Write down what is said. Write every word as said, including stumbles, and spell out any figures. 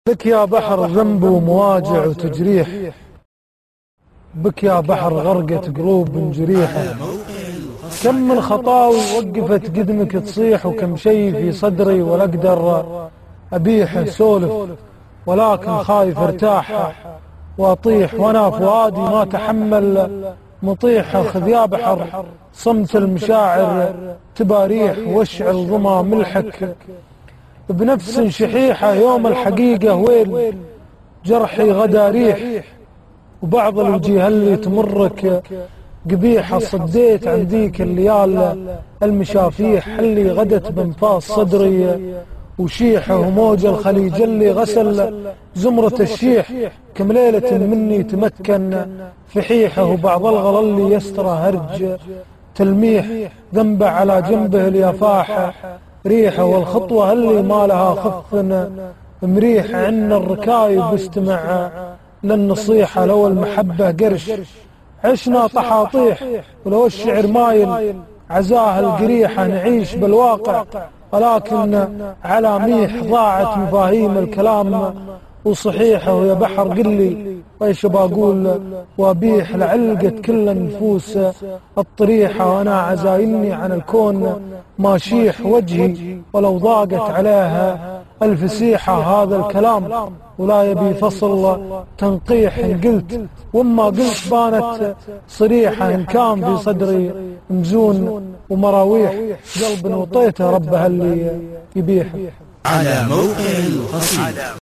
بك يا بحر ذنب ومواجع وتجريح، بك يا بحر غرقت قلوب جريحة. كم من خطاوي وقفت قدمك تصيح، وكم شي في صدري ولا اقدر ابيح سولف، ولكن خايف ارتاح واطيح، وانا فؤادي ما تحمل مطيح. خذ يا بحر صمت المشاعر تباريح، واشعل ظما ملحك بنفس شحيحة. يوم الحقيقة ويل جرحي غدا ريح، وبعض الوجيه اللي تمرك قبيحة. صديت عن ذيك الليال المشافيح، اللي غدت بانفاس صدري وشيحه. وموج الخليج اللي غسل زمرة الشيح، كم ليلة مني تمكن فحيحه. وبعض الغلا اللي يسترى هرج تلميح، ذنبه على جنبه اليفاح ريحه. والخطوة اللي ما لها خف مريح، عن الركايب استمع للنصيحة. لو المحبة قرش عشنا طحاطيح، ولو الشعر مايل عزاه القريحة. نعيش بالواقع ولكن على ميح، ضاعت مفاهيم الكلام وصحيحه. يا بحر قل لي ويش بقول وابيح، لعلقت كل النفوس الطريحة. وانا عزايني عن الكون ماشيح وجهي، ولو ضاقت عليها الفسيحة. هذا الكلام ولا يبي فصل تنقيح، إن قلت وما قلت بانت صريحة. إن كان في صدري مزون ومراويح، قلب وطيته ربها اللي يبيح. على موقع القصيد.